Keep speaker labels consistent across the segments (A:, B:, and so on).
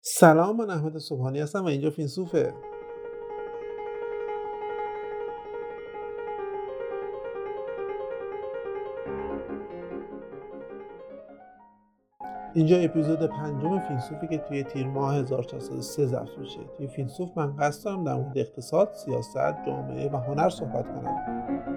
A: سلام، من احمد صبحانی هستم و اینجا فیلسوفه. اینجا اپیزود 5 فیلسوفی که توی تیر ماه 1403 ضبط میشه. توی فیلسوف من قصد دارم در مورد اقتصاد، سیاست، جامعه و هنر صحبت کنم.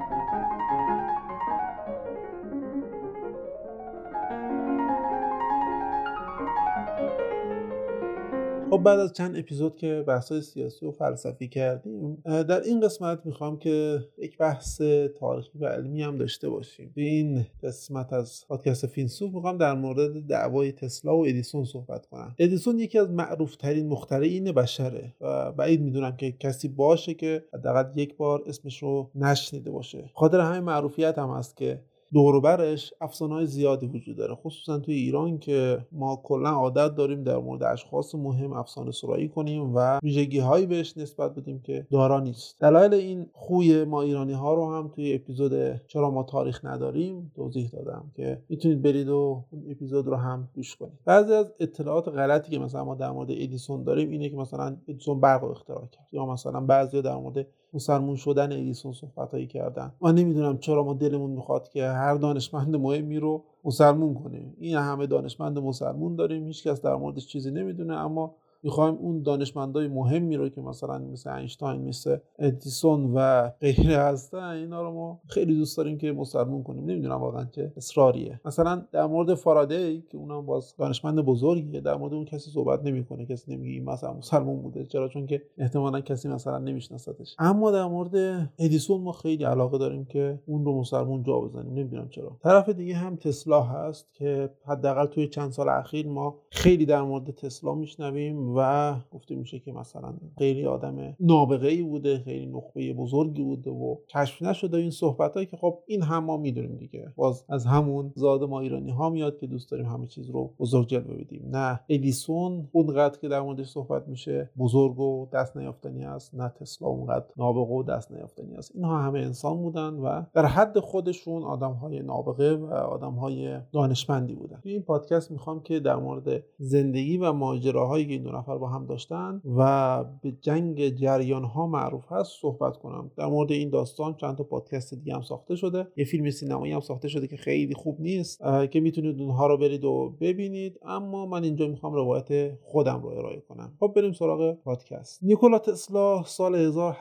A: خب بعد از چند اپیزود که بحث‌های سیاسی و فلسفی کردیم، در این قسمت میخوام که یک بحث تاریخی و علمی هم داشته باشیم. توی این قسمت از پادکست فیلسوف میخوام در مورد دعوای تسلا و ادیسون صحبت کنم. ادیسون یکی از معروف‌ترین مخترعین بشره و بعید میدونم که کسی باشه که حداقل یک بار اسمش رو نشنیده باشه. خاطر همین معروفیت هم هست که دور و برش افسانه‌های زیادی وجود داره، خصوصا توی ایران که ما کلا عادت داریم در مورد اشخاص مهم افسانه سرایی کنیم و ویژگی‌هایی بهش نسبت بدیم که دارا نیست. دلایل این خوی ما ایرانی‌ها رو هم توی اپیزود چرا ما تاریخ نداریم توضیح دادم که میتونید برید و اون اپیزود رو هم گوش کنید. بعضی از اطلاعات غلطی که مثلا ما در مورد ادیسون داریم اینه که مثلا ادیسون برق رو اختراع کرد، یا مثلا بعضیا در مورد مسلمون شدن ادیسون صحبتایی کردن. من نمیدونم چرا ما دلمون میخواد که هر دانشمند مهمی رو مسلمون کنیم. این همه دانشمند مسلمون داریم، هیچ کس در موردش چیزی نمیدونه، اما میخوایم اون دانشمندای مهمی رو که مثلا مثل اینشتین، مثل ادیسون و غیره هستن، اینا رو ما خیلی دوست داریم که مسلمون کنیم. نمیدونم واقعا چه اصراریه. مثلا در مورد فارادی که اونم باز دانشمند بزرگیه، در مورد اون کسی صحبت نمیکنه، کسی نمیگه این مثلا مسلمون بوده. چرا؟ چون که احتمالاً کسی مثلا نمیشناستش. اما در مورد ادیسون ما خیلی علاقه داریم که اون رو مسلمون جا بزنیم. نمیدونم چرا. طرف دیگه هم تسلا هست که حداقل توی چند سال اخیر ما خیلی در مورد تسلا میشنویم و گفته میشه که مثلا خیلی آدم نابغه‌ای بوده، خیلی نخبه بزرگی بوده و کشف نشده. این صحبتایی که خب این هم ما میدونیم دیگه، باز از همون زاد ما ایرانی ها میاد که دوست داریم همه چیز رو بزرگ جلوه بدیم. نه ادیسون اونقدر که در موردش صحبت میشه بزرگ و دست نیافتنی است، نه تسلا اونقدر نابغه و دست نیافتنی است. اینها همه انسان بودن و در حد خودشون آدم‌های نابغه و آدم‌های دانشمندی بودن. تو این پادکست میخوام که در مورد زندگی و ماجراهایی که این دو نفر با هم داشتن و به جنگ جریان‌ها معروف هست صحبت کنم. در مورد این داستان چند تا پادکست دیگه هم ساخته شده، یه فیلم سینمایی هم ساخته شده که خیلی خوب نیست که میتونید اونها رو برید و ببینید، اما من اینجا میخوام روایت خودم رو ارائه کنم. خب بریم سراغ پادکست. نیکولا تسلا سال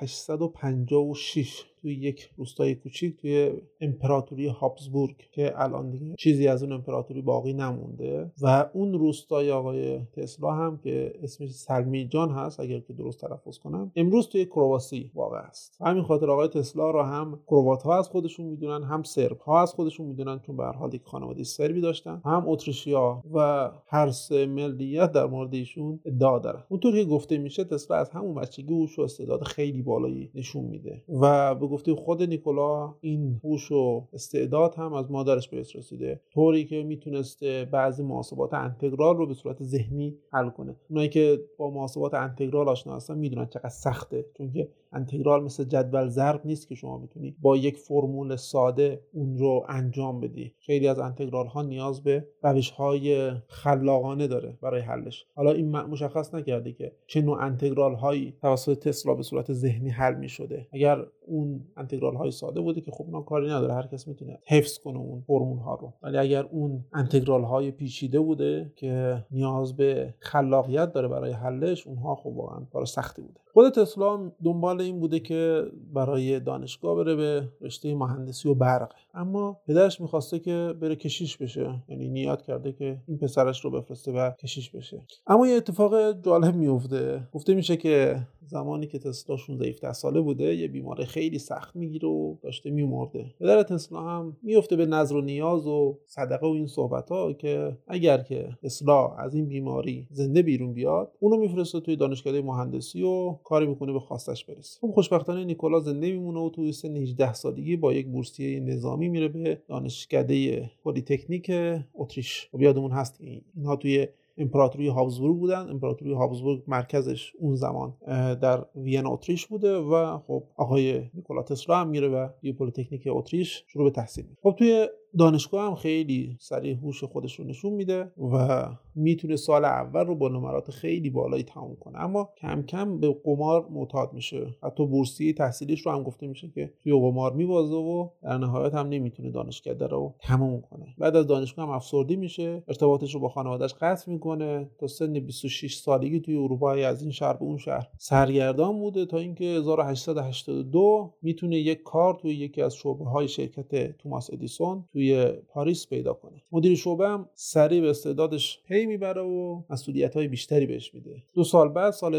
A: 1856 توی یک روستای کوچیک توی امپراتوری هابسبورگ که الان دیگه چیزی از اون امپراتوری باقی نمونده، و اون روستای آقای تسلا هم که اسمش سلمیجان هست اگر که درست تلفظ کنم، امروز توی کرواسی واقع است. همین خاطر آقای تسلا رو هم کروات ها از خودشون میدونن، هم سرب ها از خودشون میدونن، چون به هر حال یک خانواده سربی داشتن، هم اتریشیا و هر سه ملیت در مورد ایشون ادعا دارن. اونطور که گفته میشه تسلا از همون بچگی هوش و استعداد خیلی بالایی نشون میده و به گفته خود نیکولا این هوش و استعداد هم از مادرش بهش رسیده، طوری که میتونسته بعضی محاسبات انتگرال رو به صورت ذهنی حل کنه. اونایی که با محاسبات انتگرال آشنا هستن میدونن چقدر سخته، چون که انتگرال مثل جدول ضرب نیست که شما میتونی با یک فرمول ساده اون رو انجام بدی. خیلی از انتگرال ها نیاز به روش های خلاقانه داره برای حلش. حالا این مشخص نکرده که چه نوع انتگرال هایی توسط تسلا به صورت ذهنی حل میشده. اگر اون انتگرال های ساده بوده که خب اونا کاری نداره، هر کس میتونه حفظ کنه اون فرمول ها رو، ولی اگر اون انتگرال های پیچیده بوده که نیاز به خلاقیت داره برای حلش، اونها خب واقعا کار سختی بوده. خود تسلا دنبال این بوده که برای دانشگاه بره به رشته مهندسی و برق، اما پدرش میخواسته که بره کشیش بشه، یعنی نیت کرده که این پسرش رو بفرسته و کشیش بشه. اما یه اتفاق جالب میفته. گفته میشه که زمانی که تسلا 16-17 ساله بوده یه بیماری خیلی سخت میگیره و داشته میمرده. پدر تسلا هم میفته به نظر و نیاز و صدقه و این صحبت‌ها که اگر که تسلا از این بیماری زنده بیرون بیاد اونو میفرسته توی دانشکده مهندسی و کاری میکنه به خواستش برسه. خب خوشبختانه نیکولا زنده میمونه و توی سن 18 سالگی با یک بورسیه نظامی میره به دانشکده پلی‌تکنیک اتریش. خب یادمون هست اینها توی امپراتوری هابسبورگ بودن. امپراتوری هابسبورگ مرکزش اون زمان در وین اتریش بوده و خب آقای نیکولا تسلا هم میره و توی پلی‌تکنیک اتریش شروع به تحصیل میکنه. خب توی دانشگاه هم خیلی سریع هوش خودش رو نشون میده و میتونه سال اول رو با نمرات خیلی بالایی تموم کنه، اما کم کم به قمار معتاد میشه. حتی بورسیه تحصیلیش رو هم گفته میشه که توی قمار میبازه و در نهایت هم نمیتونه دانشکده رو تموم کنه. بعد از دانشگاه هم افسردی میشه، ارتباطش رو با خانواده‌اش قطع میکنه. تا سن 26 سالگی توی اروپا از این شهر به اون شهر سرگردان بوده تا اینکه 1882 میتونه یک کار توی یکی از شعبه‌های شرکت توماس ادیسون توی پاریس پیدا کنه. مدیر شعبه هم سریع به استعدادش پی میبره و مسئولیت‌های بیشتری بهش میده. 2 سال بعد سال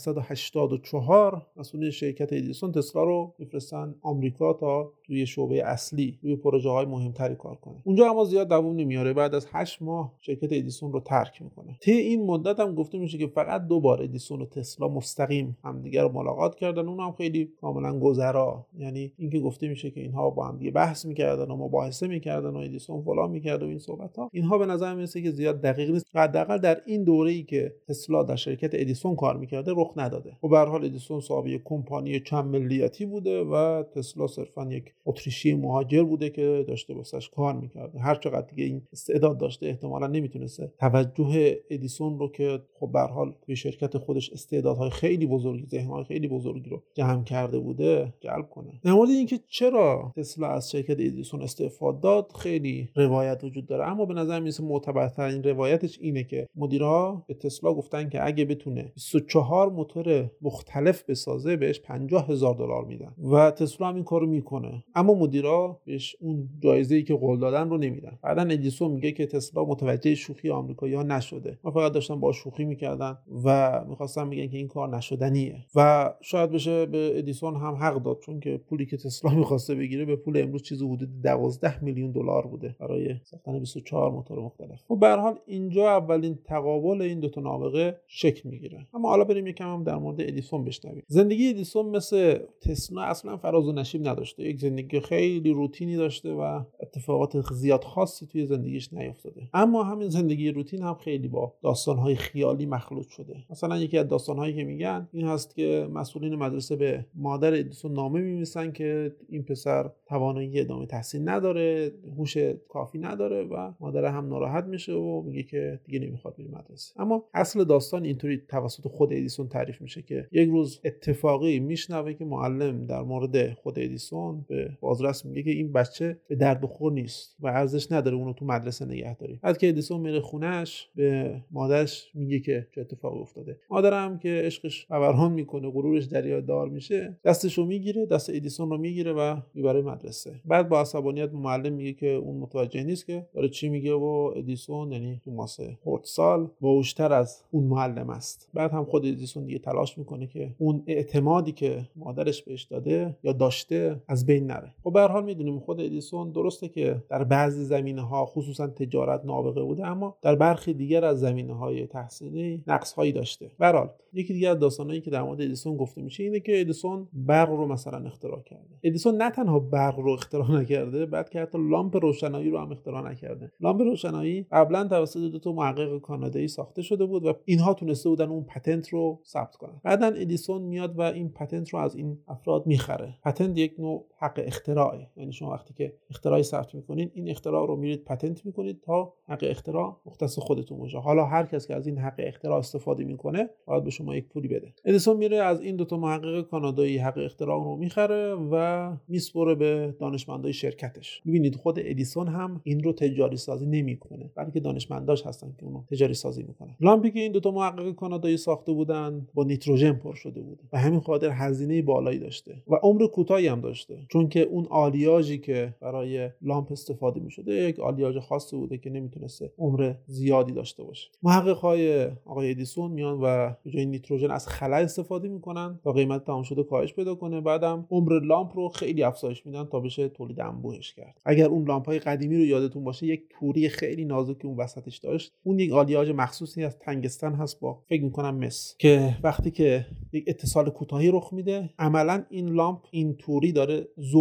A: 1884 مسئولین شرکت ادیسون تسلا رو میفرستن آمریکا تا توی شعبه اصلی روی پروژه‌های مهمتری کار کنه. اونجا اما زیاد دوام نمیاره. بعد از 8 ماه شرکت ادیسون رو ترک میکنه. طی این مدت هم گفته میشه که فقط 2 بار ادیسون و تسلا مستقیم همدیگه رو ملاقات کردن، اونم خیلی کاملا گذرا. یعنی اینکه گفته میشه که اینها با هم دیگه بحث میکردن و مباحثه میکردن و ادیسون فلان میکرد و این صحبت‌ها، اینها به نظر میاد که زیاد دقیق نیست. حداقل در این دوره‌ای که تسلا در شرکت ادیسون کار میکرده رخ نداده. و به هر حال ادیسون صاحب یک کمپانی چند ملیتی بوده و تسلا صرفاً یک اتریشی مهاجر بوده که داشته واسش کار میکرده. هر چقدر دیگه این استعداد داشته احتمالاً نمیتونسته توجه ادیسون رو که خب به هر حال توی شرکت خودش استعدادهای خیلی بزرگی، ذهن‌های خیلی بزرگی رو جمع کرده بوده جلب کنه. در مورد اینکه چرا تسلا از شرکت ادیسون استعفا داد خیلی روایت وجود داره، اما به نظر میاد معتبرترین روایتش اینه که مدیرها به تسلا گفتن که اگه بتونه 24 موتور مختلف بسازه بهش $50,000 میدن و تسلا هم این کارو میکنه، اما مدیرها بهش اون جایزه‌ای که قول دادن رو نمیدن. بعدن ادیسون میگه که تسلا متوجه شوخی آمریکایی‌ها نشده، ما فقط داشتن با شوخی میکردن و میخواستن بگن که این کار نشدنیه. و شاید بشه به ادیسون هم حق داد، چون که پولی که تسلا میخواسته بگیره به پول امروز چیزی حدود $12 میلیون بوده برای ساختن 24 موتور مختلف. و به هر حال اینجا اولین تقابل این دو تا نابغه شکل میگیره. اما حالا بریم یکم هم در مورد ادیسون بشنویم. زندگی ادیسون مثل تسلا اصلا فراز و نشیب نداشته. یک زندگی خیلی روتینی داشته و اتفاقات زیاد خاصی توی زندگیش نیفتاده. اما همین زندگی روتین هم خیلی با داستان‌های خیالی مخلوط شده. مثلا یکی از داستان‌هایی که میگن این هست که مسئولین مدرسه به مادر ادیسون نامه می‌نویسن که این پسر توانایی ادامه تحصیل نداره، هوش کافی نداره و مادر هم ناراحت میشه و میگه که دیگه نمیخواد بره مدرسه. اما اصل داستان اینطوری توسط خود ادیسون تعریف میشه که یک روز اتفاقی میشنوه که معلم در مورد خود ادیسون به بازرس میگه که این بچه به درد بخور نیست و ارزش نداره اونو تو مدرسه نگه داری. بعد که ادیسون میره خونهش به مادرش میگه که چه اتفاقی افتاده. مادرم که عشقش فوران میکنه، غرورش دریا دار میشه، دستشو میگیره، دست ادیسون رو میگیره و میبره مدرسه. بعد با عصبانیت معلم میگه که اون متوجه نیست که داره چی میگه و ادیسون یعنی توماس خردسال باهوشتر از اون معلم است. بعد هم خود ادیسون دیگه تلاش میکنه که اون اعتمادی که مادرش بهش داده یا داشته از بین نره. خب به هر حال میدونیم خود ادیسون درسته که در بعضی زمینه‌ها خصوصا تجارت نابغه بوده، اما در برخی دیگر از زمینه‌های تحصیلی نقص‌هایی داشته. به هر حال یکی دیگه از داستانایی که در مورد ادیسون گفته میشه اینه که ادیسون برق رو مثلا اختراع کرده. ادیسون نه تنها برق رو اختراع نکرده، بلکه حتی لامپ روشنایی رو هم اختراع نکرده. لامپ روشنایی قبلا توسط دو تا محقق کانادایی ساخته شده بود و اینها تونسته بودن اون پتنت رو ثبت کنن. بعدن ادیسون میاد و این پتنت رو از این افراد میخره. پتنت یک نوع حق اختراعه، یعنی شما وقتی که اختراعی ثبت میکنین این اختراع رو میرید پتنت میکنید تا حق اختراع مختص خودتون باشه. حالا هر کس که از این حق اختراع استفاده میکنه باید به شما یک پولی بده. ادیسون میره از این دو تا محقق کانادایی حق اختراع رو میخره و میسپره به دانشمندای شرکتش. میبینید خود ادیسون هم این رو تجاری سازی نمیکنه، بلکه دانشمنداش هستن که اونو تجاری سازی میکنن. لامپی که این دو تا محقق کانادایی ساخته بودن با نیتروژن پر شده بود و همین خاطر هزینه بالایی داشته و عمر کوتاهی هم داشته، چون که اون آلیاژی که برای لامپ استفاده میشده یک آلیاژ خاصی بوده که نمیتونسته عمر زیادی داشته باشه. محقق‌های آقای ادیسون میان و به جای نیتروژن از خلا استفاده میکنن تا قیمت تمام شده کاهش پیدا کنه. بعدم عمر لامپ رو خیلی افزایش میدن تا بشه تولید انبوهش کرد. اگر اون لامپ‌های قدیمی رو یادتون باشه یک توری خیلی نازکی اون وسطش داشت. اون یک آلیاژ مخصوصی از تنگستن هست با فکر میکنم مس، که وقتی که یک اتصال کوتاهی رخ میده عملاً این لامپ این توری داره ذوب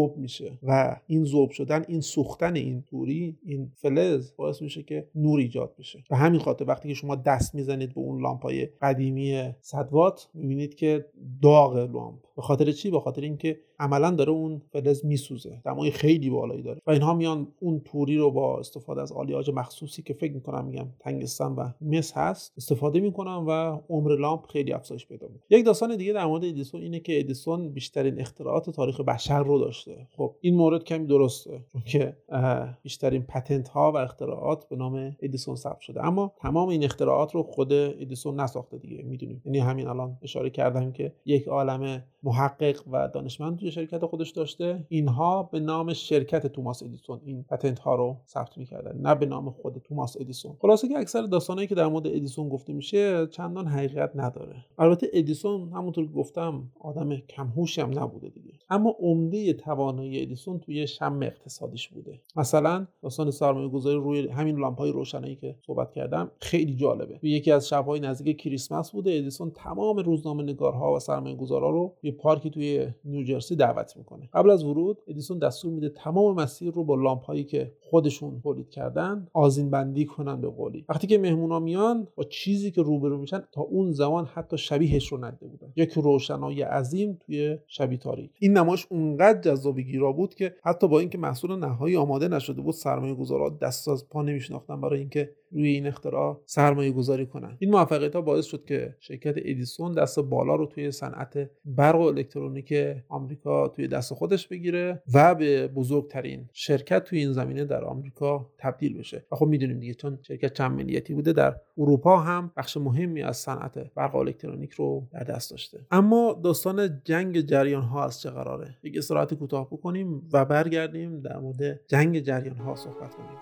A: ذوب میشه و این ذوب شدن، این سوختن این توری، این فلز باعث میشه که نور ایجاد بشه. به همین خاطر وقتی که شما دست میزنید به اون لامپای قدیمی 100 وات میبینید که داغ لامپ. به خاطر چی؟ به خاطر اینکه عملا داره اون فلز میسوزه، دمای خیلی بالایی داره و اینها میان اون توری رو با استفاده از آلیاژ مخصوصی که فکر میکنم میگم تنگستان و مس هست استفاده میکنن و عمر لامپ خیلی افزایش پیدا میکنه. یک داستان دیگه در مورد ادیسون اینه که ادیسون بیشترین اختراعات تاریخ بشر رو داشته. خب این مورد کمی درسته چون که بیشترین پتنت ها و اختراعات به نام ادیسون ثبت شده، اما تمام این اختراعات رو خود ادیسون نساخته دیگه، میدونیم. یعنی همین الان اشاره کردم که یک عالمه محقق و دانشمند توی شرکت خودش داشته، اینها به نام شرکت توماس ادیسون این پتنت ها رو ثبت می‌کردن، نه به نام خود توماس ادیسون. خلاصه که اکثر داستانایی که در مورد ادیسون گفته میشه چندان حقیقت نداره. البته ادیسون همونطور که گفتم آدم کم هوشی هم نبوده دیگه، اما عمده توانایی ادیسون توی شم اقتصادیش بوده. مثلا داستان سرمایه‌گذاری روی همین لامپ‌های روشنایی که صحبت کردم خیلی جالبه. توی یکی از شب‌های نزدیک کریسمس بوده، ادیسون تمام روزنامه‌نگارها و سرمایه‌گذارا رو به پارکی توی نیوجرسی دعوت میکنه. قبل از ورود ادیسون دستور میده تمام مسیر رو با لامپ‌هایی که خودشون تولید کردن آذین بندی کنن به قولی. وقتی که مهمونا میان با چیزی که روبرو میشن تا اون زمان حتی شبیهش رو ندیده بودن، یک روشنایی عظیم توی شبی تاریک. این نمایش اونقدر جذابگیرا بود که حتی با اینکه محصول نهایی آماده نشده بود سرمایه‌گذارا دست از پا نمیشناختن برای اینکه روی این اختراع سرمایه‌گذاری کنن. این موفقیت‌ها باعث شد که شرکت ادیسون دست بالا رو توی صنعت برق و الکترونیک آمریکا توی دست خودش بگیره و به بزرگترین شرکت توی این زمینه در آمریکا تبدیل بشه. و خب میدونیم دیگه چون شرکت چند ملیتی بوده در اروپا هم بخش مهمی از صنعت برق و الکترونیک رو در دست داشته. اما داستان جنگ جریان‌ها از چه قراره؟ یک استراحت کوتاه بکنیم و برگردیم در مورد جنگ جریان‌ها صحبت کنیم.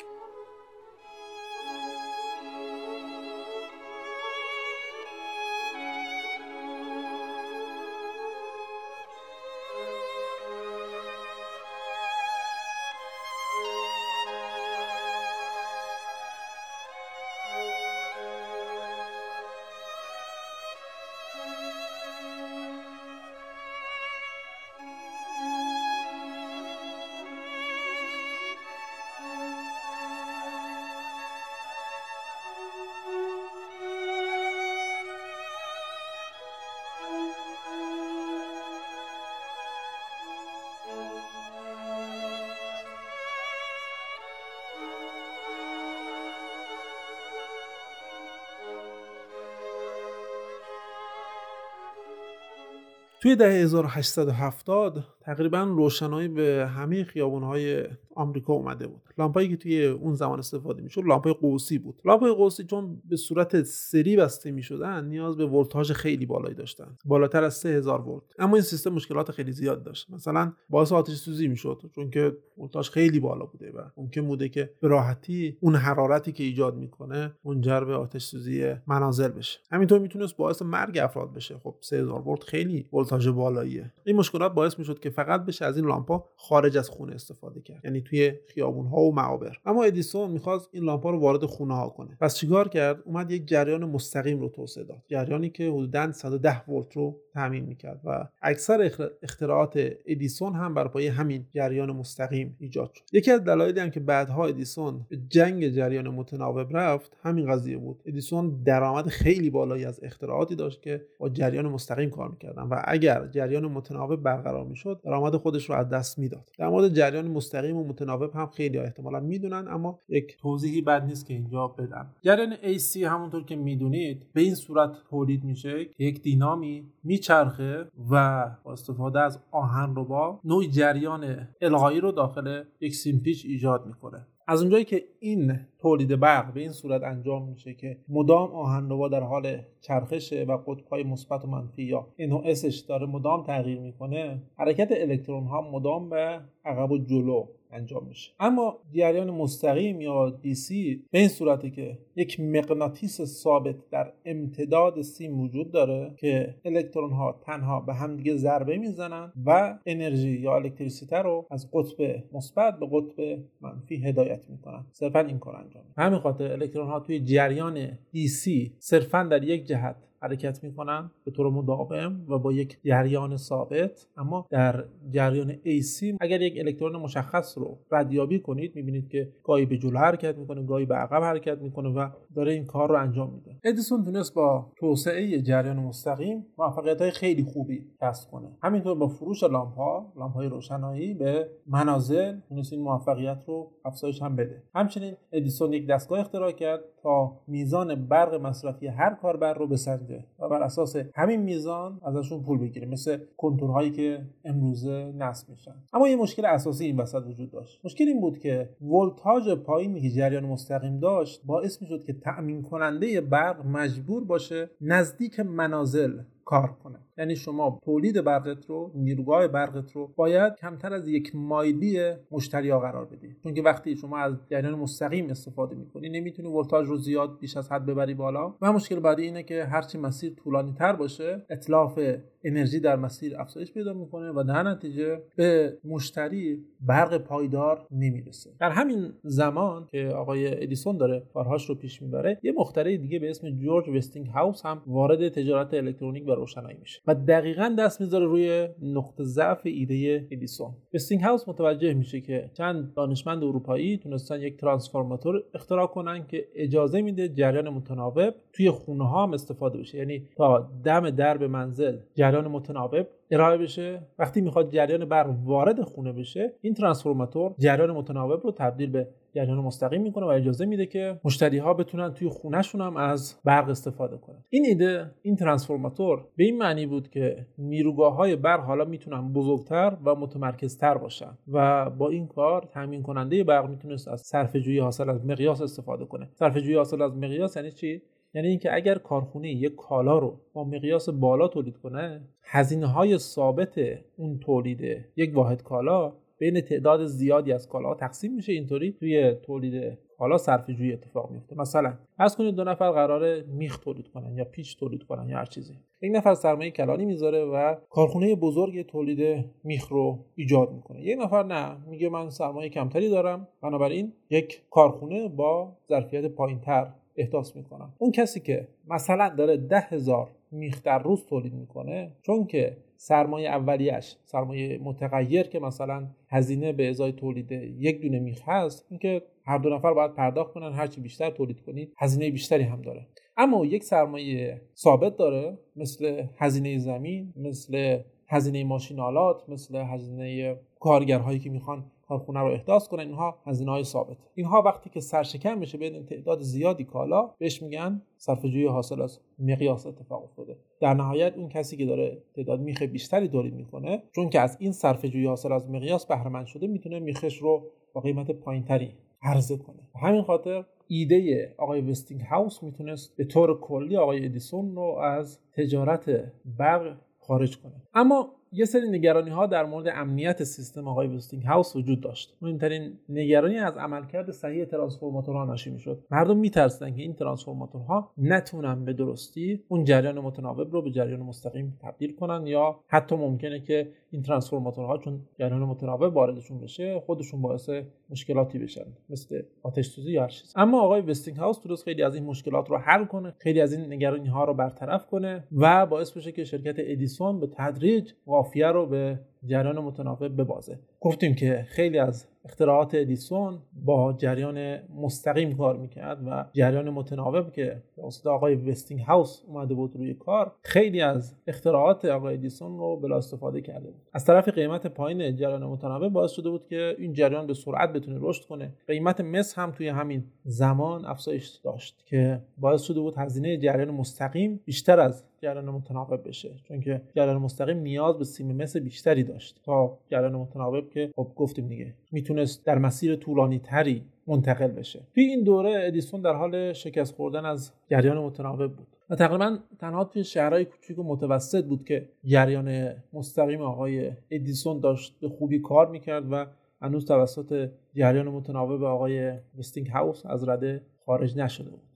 A: توی دهه 1870 تقریبا روشنایی به همه خیابان‌های آمریکا اومده بود. لامپایی که توی اون زمان استفاده می‌شد لامپای قوسی بود. لامپای قوسی چون به صورت سری بسته می‌شدن نیاز به ولتاژ خیلی بالایی داشتن، بالاتر از 3000 ولت. اما این سیستم مشکلات خیلی زیاد داشت. مثلا باعث آتش سوزی می‌شد چون که ولتاژ خیلی بالا بوده و ممکن بوده که به راحتی اون حرارتی که ایجاد می‌کنه منجر به آتش سوزی منازل بشه. همینطور میتونست باعث مرگ افراد بشه. خب 3000 ولت خیلی ولتاژ بالاییه. این مشکلات باعث می‌شد که فقط بشه از این لامپا خارج از خونه استفاده کرد، یعنی توی خیابون‌ها و معابر. اما ادیسون می‌خواست این لامپا رو وارد خونه‌ها کنه. پس چیکار کرد؟ اومد یک جریان مستقیم رو توسعه داد. جریانی که حدوداً 110 ولت رو تامین می‌کرد و اکثر اختراعات ادیسون هم بر پایه همین جریان مستقیم ایجاد شد. یکی از دلایلی هم که بعدها ادیسون به جنگ جریان متناوب رفت همین قضیه بود. ادیسون درآمد خیلی بالایی از اختراعاتی داشت که با جریان مستقیم کار می‌کردن و اگر جریان متناوب برقرار می‌شد درآمد خودش رو از دست میداد. در مورد جریان مستقیم و متناوب هم خیلی احتمالاً میدونن، اما یک توضیحی بد نیست که اینجا بدم. جریان AC همونطور که میدونید به این صورت تولید میشه که یک دینامی میچرخه و با استفاده از آهنربا نوع جریان القایی رو داخل یک سیمپیچ ایجاد میکنه. از اونجایی که این تولید برق به این صورت انجام میشه که مدام آهنربا در حال چرخشه و قطب‌های مثبت و منفی یا NOSش داره مدام تغییر میکنه، حرکت الکترون ها مدام به عقب و جلو انجام میشه. اما جریان مستقیم یا DC به این صورته که یک مغناطیس ثابت در امتداد سیم وجود داره که الکترون ها تنها به هم دیگه ضربه میزنن و انرژی یا الکتریسیته رو از قطب مثبت به قطب منفی هدایت میکنن. صرفا این کار انجام میده. همین خاطر الکترون ها توی جریان DC صرفا در یک جهت حرکت میکنن به طور مداوم و با یک جریان ثابت. اما در جریان AC اگر یک الکترون مشخص رو ردیابی کنید میبینید که گاهی به جلو حرکت میکنه، گاهی به عقب حرکت میکنه و داره این کار رو انجام میده. ادیسون تونست با توسعه جریان مستقیم موفقیت‌های خیلی خوبی کسب کنه. همینطور با فروش لامپ‌های روشنایی به منازل تونست این موفقیت رو افزایش هم بده. همچنین ادیسون یک دستگاه اختراع کرد تا میزان برق مصرفی هر کاربر رو بسنجه و بر اساس همین میزان ازشون پول بگیره، مثل کنتورهایی که امروزه نصب میشن. اما یه مشکل اساسی این وسط وجود داشت. مشکل این بود که ولتاژ پایینی که جریان مستقیم داشت باعث میشد که تأمین کننده برق مجبور باشه نزدیک منازل کار کنه. یعنی شما تولید برقت رو، نیروگاه برقت رو باید کمتر از 1 مایلی مشتری‌ها قرار بدی، چون که وقتی شما از جریان مستقیم استفاده می‌کنی نمیتونی ولتاژ رو زیاد بیش از حد ببری بالا و مشکل بعدی اینه که هرچی مسیر طولانی‌تر باشه اتلاف انرژی در مسیر افزایش پیدا می‌کنه و در نتیجه به مشتری برق پایدار نمیرسه. در همین زمان که آقای ادیسون داره کارهاش رو پیش میبره، یه مخترع دیگه به اسم جورج وستینگ هاوس هم وارد تجارت الکترونیک و روشنایی میشه و دقیقاً دست میذاره روی نقطه ضعف ایده ادیسون. وستینگ هاوس متوجه میشه که چند دانشمند اروپایی تونستن یک ترانسفورماتور اختراع کنن که اجازه میده جریان متناوب توی خونه ها هم استفاده بشه، یعنی تا دم درب منزل جریان متناوب ارائه بشه. وقتی میخواد جریان برق وارد خونه بشه، این ترانسفورماتور جریان متناوب رو تبدیل به جریان مستقیم میکنه و اجازه میده که مشتری ها بتونن توی خونهشون هم از برق استفاده کنن. این ایده، این ترانسفورماتور به این معنی بود که نیروگاه های برق حالا میتونن بزرگتر و متمرکزتر باشن و با این کار تامین کننده برق میتونست از صرفه‌جویی حاصل از مقیاس استفاده کنه. صرفه‌جویی حاصل از مقیاس یعنی چی؟ یعنی اینکه اگر کارخونه یک کالا رو با مقیاس بالا تولید کنه، هزینه‌های ثابت اون تولید یک واحد کالا بین تعداد زیادی از کالاها تقسیم میشه. اینطوری توی تولید کالا صرفه‌جویی اتفاق میفته. مثلا فرض کنید 2 نفر قراره میخ تولید کنن یا پیچ تولید کنن یا هر چیزی. یک نفر سرمایه کلانی میذاره و کارخونه بزرگ تولید میخ رو ایجاد میکنه. یک نفر نه، میگه من سرمایه کمتری دارم، بنابراین یک کارخونه با ظرفیت پایینتر احداث میکنم. اون کسی که مثلا داره 10,000 میخ در روز تولید میکنه، چون که سرمایه اولیش سرمایه متغیر که مثلا هزینه به ازای تولید 1 دونه میخ هست، اینکه هر 2 نفر باید پرداخت کنن، هرچی بیشتر تولید کنید هزینه بیشتری هم داره. اما یک سرمایه ثابت داره، مثل هزینه زمین، مثل هزینه ماشینالات، مثل هزینه کارگرهایی که میخوان کارخونه رو احداث کنن. اینها هزینه‌های ثابت. اینها وقتی که سرشکن بشه بین تعداد زیادی کالا، بهش میگن صرفه‌جویی حاصل از مقیاس اتفاق افتاده. در نهایت اون کسی که داره تعداد میخ بیشتری تولید میکنه، چون که از این صرفه‌جویی حاصل از مقیاس بهره مند شده، میتونه میخش رو با قیمت پایینتری عرضه کنه. همین خاطر ایده آقای وستینگ هاوس میتونست به طور کلی آقای ادیسون رو از تجارت برق خارج کنه. اما یه سری نگرانی ها در مورد امنیت سیستم آقای وستینگ هاوس وجود داشت. مهمترین نگرانی از عملکرد صحیح ترانسفورماتورها ناشی میشد. مردم میترسیدن که این ترانسفورماتورها نتونن به درستی اون جریان متناوب رو به جریان مستقیم تبدیل کنن، یا حتی ممکنه که این ترانسفورماتورها چون جریان متناوب واردشون بشه خودشون باعث مشکلاتی بشن، مثل آتش سوزی یا هر چیز. اما آقای وستینگ هاوس تونست خیلی از این مشکلات رو حل کنه، خیلی از این نگرانی ها رو برطرف کنه و باعث بشه که شرکت ادیسون به تدریج قافیه رو به جریان متناوب ببازه. گفتیم که خیلی از اختراعات ادیسون با جریان مستقیم کار میکرد و جریان متناوب که واسه آقای وستینگ هاوس اومده بود روی کار، خیلی از اختراعات آقای ادیسون رو بلا استفاده کرده بود. از طرف قیمت پایین جریان متناوب باعث شده بود که این جریان به سرعت بتونه رشد کنه. قیمت مس هم توی همین زمان افزایش داشت که باعث شده بود هزینه جریان مستقیم بیشتر از جریان متناوب بشه، چون که جریان مستقیم نیاز به سیم مس بیشتری داشت تا جریان متناوب که خب گفتیم دیگه میتونست در مسیر طولانی تری منتقل بشه. توی این دوره ادیسون در حال شکست خوردن از جریان متناوب بود و تقریبا تنها توی شهرهای کوچیک و متوسط بود که جریان مستقیم آقای ادیسون داشت به خوبی کار میکرد و هنوز توسط جریان متناوب آقای وستینگ هاوس از رده خارج نشده بود.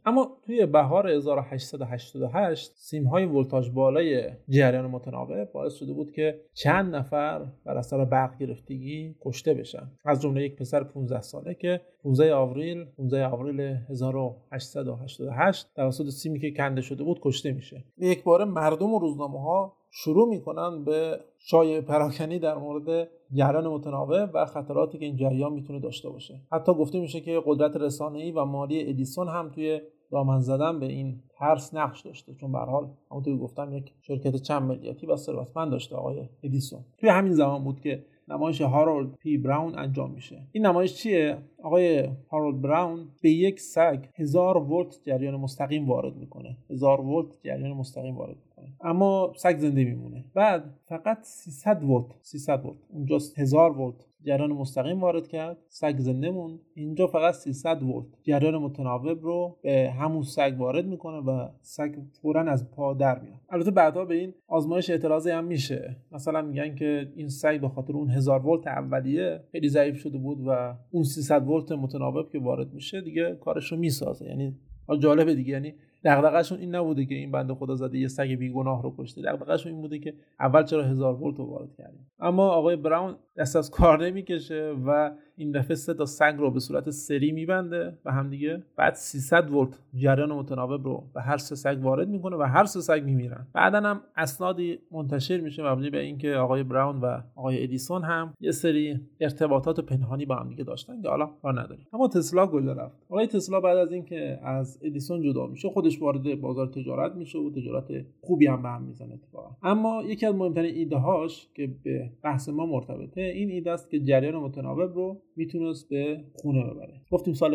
A: اما توی بهار 1888 سیم‌های ولتاژ بالای جریان متناوب باعث شده بود که چند نفر بر اثر برق گرفتگی کشته بشن، از جمله یک پسر 15 ساله که 15 آوریل 1888 توسط سیمی که کنده شده بود کشته میشه. یک باره مردم و روزنامه‌ها شروع میکنن به شایعه پراکنی در مورد جریان متناوب و خطراتی که این جریان میتونه داشته باشه. حتی گفته میشه که قدرت رسانه‌ای و مالی ادیسون هم توی دامن زدن به این ترس نقش داشته، چون به هر حال همونطور که گفتم یک شرکت چند ملیتی و ثروتمند داشته آقای ادیسون. توی همین زمان بود که نمایش هارولد پی براون انجام میشه. این نمایش چیه؟ آقای هارولد براون به یک سگ 1000 ولت جریان مستقیم وارد میکنه. 1000 ولت جریان مستقیم وارد میکنه. اما سگ زنده میمونه. بعد فقط 300 ولت اونجا 1000 ولت جریان مستقیم وارد کرد، سگ زنده موند. اینجا فقط 300 ولت جریان متناوب رو به همون سگ وارد میکنه و سگ فوراً از پا در میاد. البته بعدا به این آزمایش اعتراضی هم میشه. مثلا میگن که این سگ به خاطر اون 1000 ولت اولیه خیلی ضعیف شده بود و اون 300 ولت متناوب که وارد میشه دیگه کارشو میسازه. یعنی جالبه دیگه، یعنی دغدغه‌شون این نبوده که این بنده خدا زده یه سگ بیگناه رو کشته، دغدغه‌شون این بوده که اول چرا 1000 ولت رو وارد کردیم. اما آقای براون دست از کار نمیکشه و این دفعه 3 تا سگ رو به صورت سری میبنده و هم دیگه، بعد 300 ولت جریان متناوب رو به هر 3 سگ وارد میکنه و هر 3 سگ میمیرن. بعدن هم اسنادی منتشر میشه مبنی بر اینکه آقای براون و آقای ادیسون هم یه سری ارتباطات پنهانی با هم دیگه داشتن که حالا کار نداریم. اما تسلا کجا رفت؟ آقای تسلا بعد از اینکه از ادیسون جدا میشه خودش وارد بازار تجارت میشه و تجارت خوبی هم به هم میزنه اتفاقا. اما یکی از مهمترین ایده هاش که به بحث ما مرتبطه این ایده است که جریان متناوب رو میتونست به خونه ببره. گفتیم سال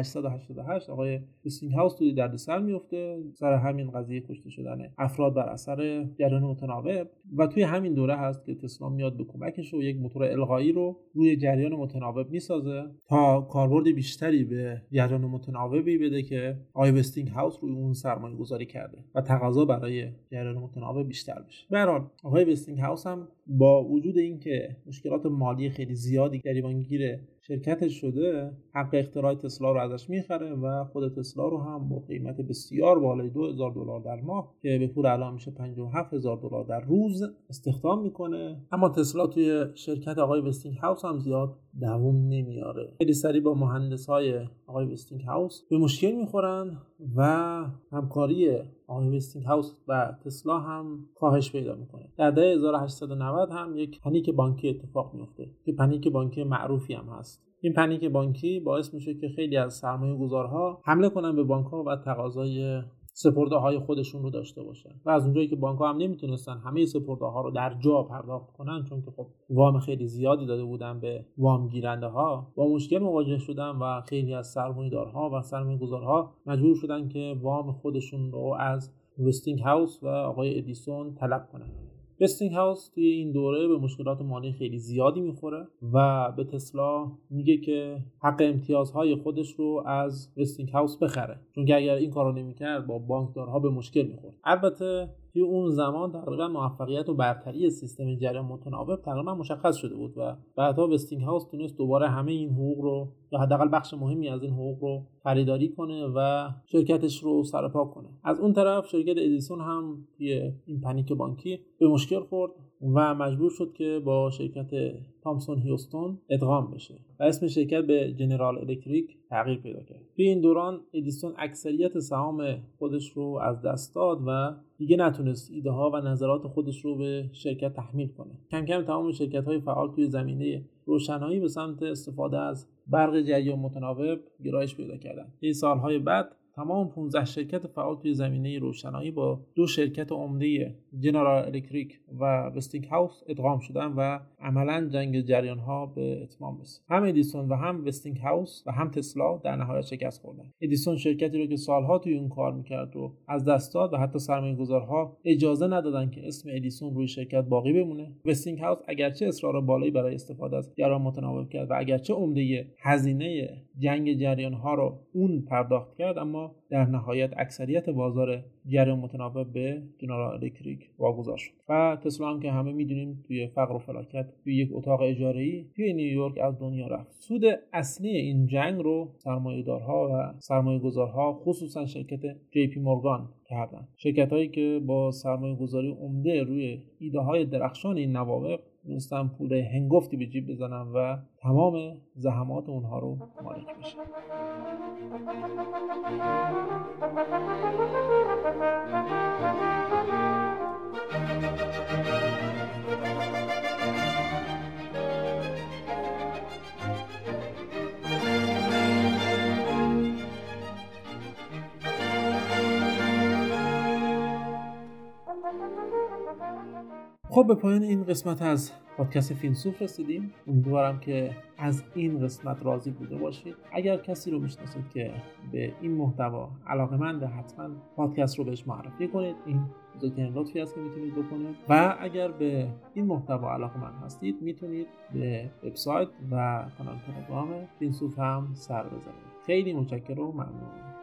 A: 1888 آقای وستینگهاوس توی دردسر میفته سر همین قضیه کشته شدن افراد بر اثر جریان متناوب و توی همین دوره هست که تسلا میاد به کمکش و یک موتور القایی رو روی جریان متناوب میسازه تا کاربرد بیشتری به جریان متناوبی بده که آقای وستینگهاوس روی اون سرمایه گذاری کرده و تقاضا برای جریان متناوب بیشتر بشه. به هر حال آقای وستینگهاوس هم با وجود اینکه مشکلات مالی خیلی زیادی گریبانگیر شرکتش شده، حق اختراع تسلا رو ازش میخره و خود تسلا رو هم با قیمت بسیار بالای $2000 در ماه که به پول الان میشه $57000 در روز استخدام میکنه. اما تسلا توی شرکت آقای وستینگهاوس هم زیاد دوام نمیاره. خیلی سریع با مهندسای آقای وستینگهاوس به مشکل میخورن و همکاری آقای وستینگهاوس و تسلا هم کاهش پیدا میکنه. در دهه 1890 هم یک پنیک بانکی اتفاق میفته که پنیک بانکی معروفی هم هست. این پنیک بانکی باعث میشه که خیلی از سرمایه گذارها حمله کنن به بانک‌ها و تقاضای سپرده‌های خودشون رو داشته باشن و از اونجایی که بانک‌ها هم نمیتونستن همه سپرده‌ها رو در جا پرداخت کنن چون که خب وام خیلی زیادی داده بودن به وام گیرنده‌ها، با مشکل مواجه شدن و خیلی از سرمایه‌دارها و سرمایه‌گذارها مجبور شدن که وام خودشون رو از وستینگهاوس و آقای ادیسون طلب کنن. وستینگهاوس توی این دوره به مشکلات مالی خیلی زیادی میخوره و به تسلا میگه که حق امتیازهای خودش رو از وستینگهاوس بخره، چون که اگر این کارو نمیکرد با بانکدارها به مشکل میخورد. البته توی اون زمان تقریبا موفقیت و برتری سیستم جریان متناوب تقریبا مشخص شده بود و بعدها وستینگهاوس تونست دوباره همه این حقوق رو یا حداقل بخش مهمی از این حقوق رو خریداری کنه و شرکتش رو سرپا کنه. از اون طرف شرکت ادیسون هم توی این پنیک بانکی به مشکل خورد و مجبور شد که با شرکت تامسون هیوستون ادغام بشه و اسم شرکت به جنرال الکتریک تغییر پیدا کرد. توی این دوران ادیسون اکثریت سهام خودش رو از دست داد و دیگه نتونست ایده ها و نظرات خودش رو به شرکت تحمیل کنه. کم کم تمام شرکت های فعال توی زمینه روشنایی به سمت استفاده از برق جریان متناوب گرایش پیدا کردن. این سالهای بعد تمام 15 شرکت فعال توی زمینه روشنایی با 2 شرکت عمده جنرال الکتریک و وستینگهاوس ادغام شدن و عملاً جنگ جریان‌ها به اتمام رسید. هم ادیسون و هم وستینگهاوس و هم تسلا در نهایت شکست خوردن. ادیسون شرکتی رو که سالها توی اون کار می‌کرد رو از دست داد و حتی سرمایه‌گذارها اجازه ندادن که اسم ادیسون روی شرکت باقی بمونه. وستینگهاوس اگرچه اصرار بالایی برای استفاده از جریان متناوب کرد و اگرچه عمده هزینه جنگ جریان‌ها رو اون پرداخت کرد، اما اما در نهایت اکثریت بازار جریان متناوب به جنرال الکتریک واگذار شد و تسلا هم که همه میدونیم توی فقر و فلاکت توی یک اتاق اجاره‌ای توی نیویورک از دنیا رفت. سود اصلی این جنگ رو سرمایه‌دارها و سرمایه‌گذارها خصوصا شرکت جی پی مورگان کردن. شرکت‌هایی که با سرمایه‌گذاری عمده روی ایده‌های درخشان این نوابغ تونستن پول هنگفتی به جیب بزنن و تمام زحمات اونها رو مالک بشن. خب به پایان این قسمت از پادکست فیلسوف رسیدیم. امیدوارم که از این قسمت راضی بوده باشید. اگر کسی رو میشناسید که به این محتوا علاقه‌منده حتما پادکست رو بهش معرفی کنید. این بزرگترین لطفی است که میتونید بکنید و اگر به این محتوا علاقه‌مند هستید میتونید به وبسایت و کانال تلگرام فیلسوف هم سر بزنید. خیلی متشکرم و ممنون.